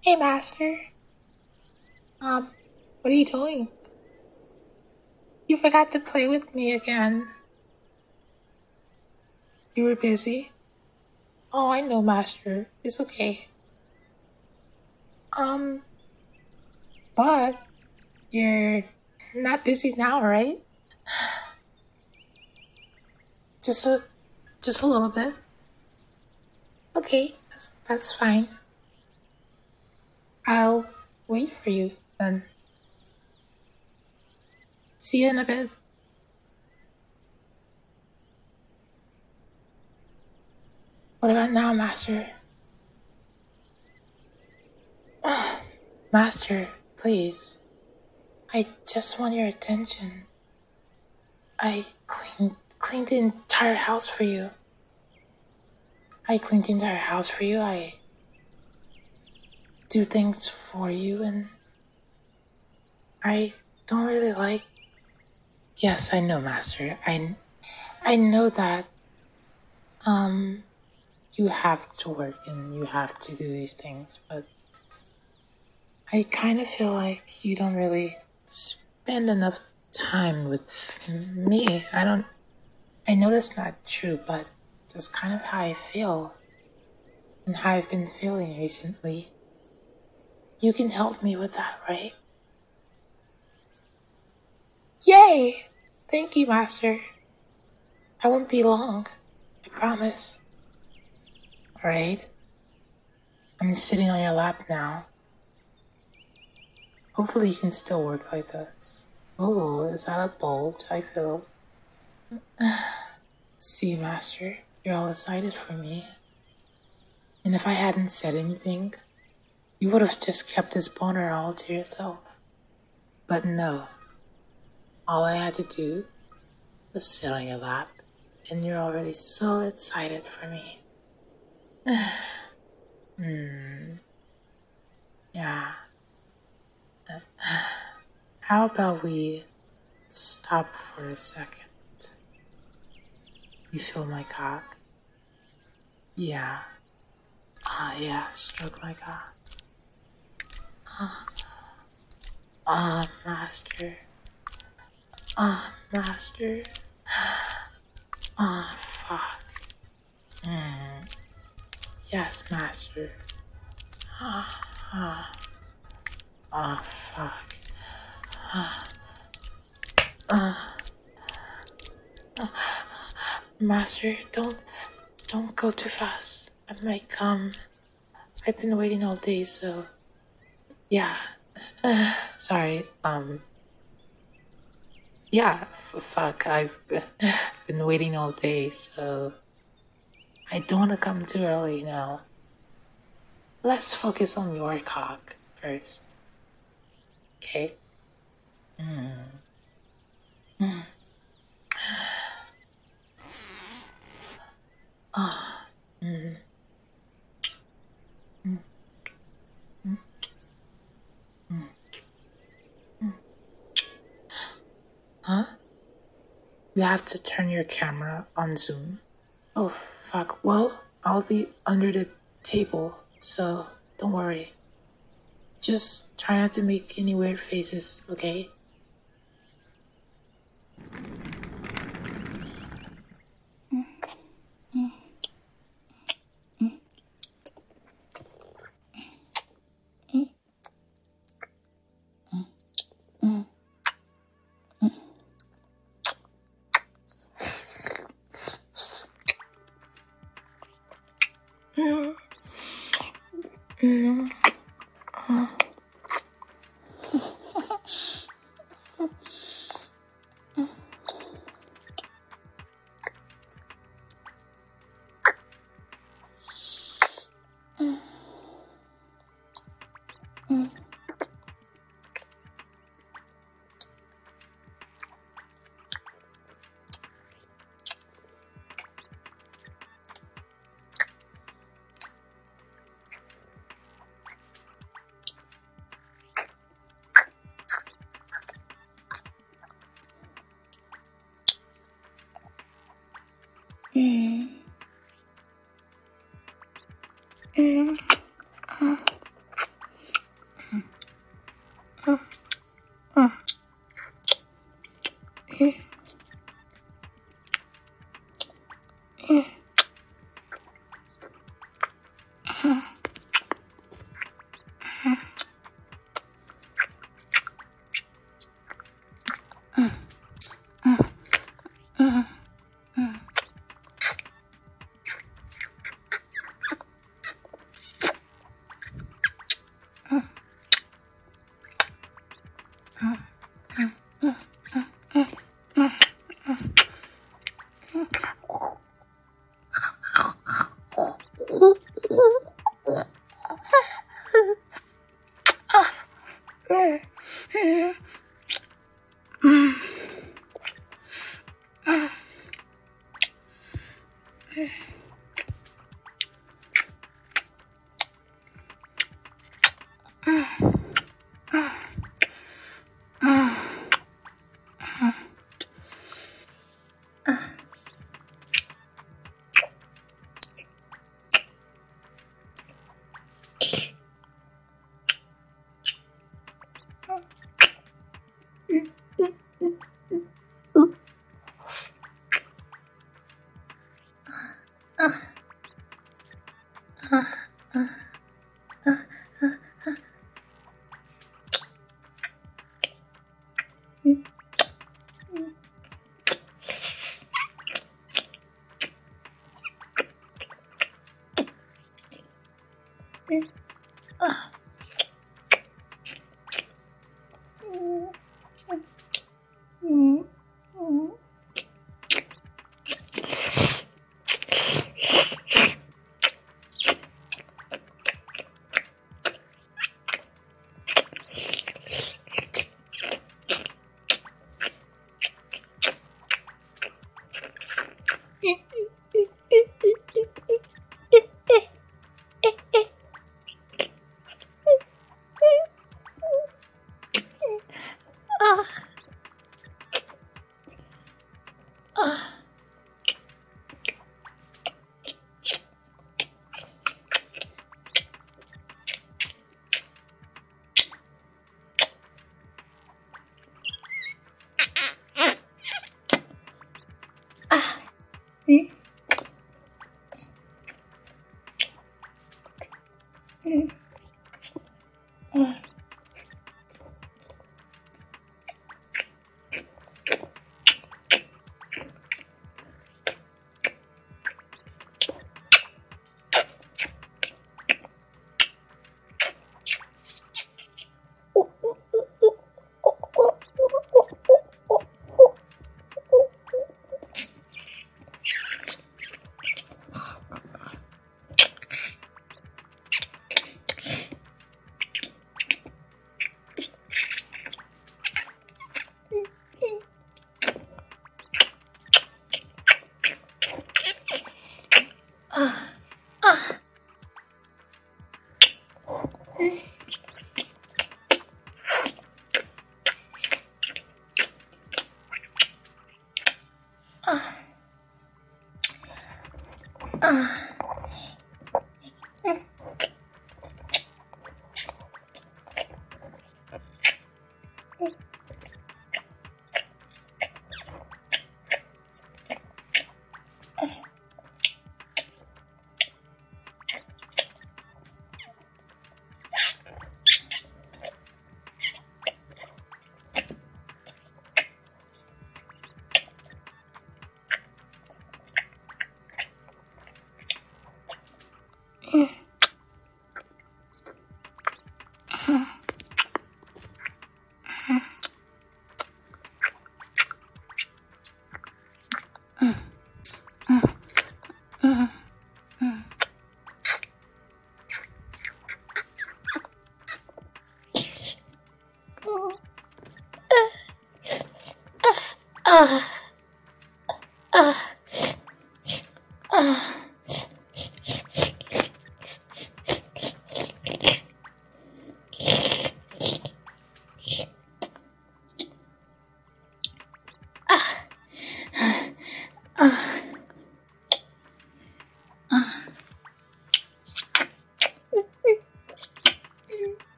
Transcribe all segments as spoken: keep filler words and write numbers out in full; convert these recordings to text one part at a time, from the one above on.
Hey, Master. Um, what are you doing? You forgot to play with me again. You were busy? Oh, I know, Master. It's okay. Um, but you're not busy now, right? Just a, just a little bit. Okay, that's, that's fine. I'll wait for you then. See you in a bit. What about now, Master? Master, please. I just want your attention. I cleaned, cleaned the entire house for you. I cleaned the entire house for you. I do things for you, and I don't really like... Yes, I know, Master. I, I know that, um, you have to work and you have to do these things, but I kind of feel like you don't really spend enough time with me. I don't... I know that's not true, but that's kind of how I feel and how I've been feeling recently. You can help me with that, right? Yay! Thank you, Master. I won't be long. I promise. Alright? I'm sitting on your lap now. Hopefully you can still work like this. Oh, is that a bulge I feel? See, Master, you're all excited for me. And if I hadn't said anything, you would have just kept this boner all to yourself. But no. All I had to do was sit on your lap, and you're already so excited for me. Hmm. Yeah. How about we stop for a second? You feel my cock? Yeah. Ah, yeah, stroke my cock. Ah, ah, Master. Ah, Master. Ah, fuck. Mm. Yes, Master. Ah, ah. Ah, fuck. Ah. Ah. Ah. Master, don't, don't go too fast. I might come. I've been waiting all day, so... Yeah. Uh, sorry, um... Yeah, f- fuck, I've been waiting all day, so... I don't want to come too early now. Let's focus on your cock first. Okay? Mm. Mm. Ah. Mm. Mm. Mm. Mm. Mm. Huh? You have to turn your camera on Zoom. Oh, fuck. Well, I'll be under the table, so don't worry. Just try not to make any weird faces, okay? Mm. Mm. Uh. Mm. Mm. Uh.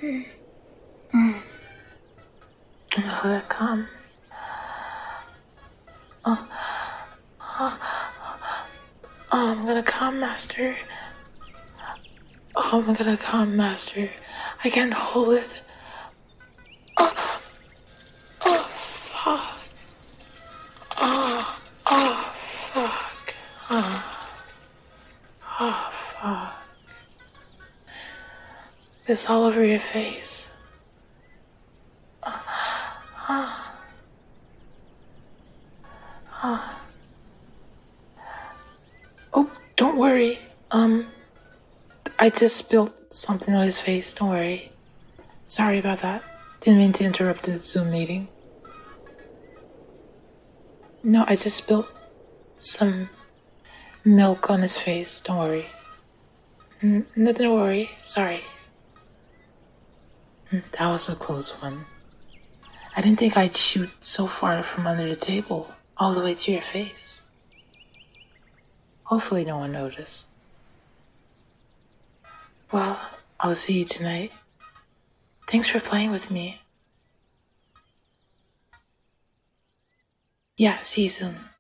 Oh, that calm. Oh, oh, oh, I'm gonna come, Master. Oh, I'm gonna come, Master. I can't hold it. Oh, oh, fuck. Oh, oh, fuck. Oh, oh, fuck. It's all over your face. Oh, oh, oh. Oh, don't worry. Um, I just spilled something on his face. Don't worry. Sorry about that. Didn't mean to interrupt the Zoom meeting. No, I just spilled some milk on his face. Don't worry. N- nothing to worry. Sorry. That was a close one. I didn't think I'd shoot so far from under the table, all the way to your face. Hopefully no one noticed. Well, I'll see you tonight. Thanks for playing with me. Yeah, see you soon.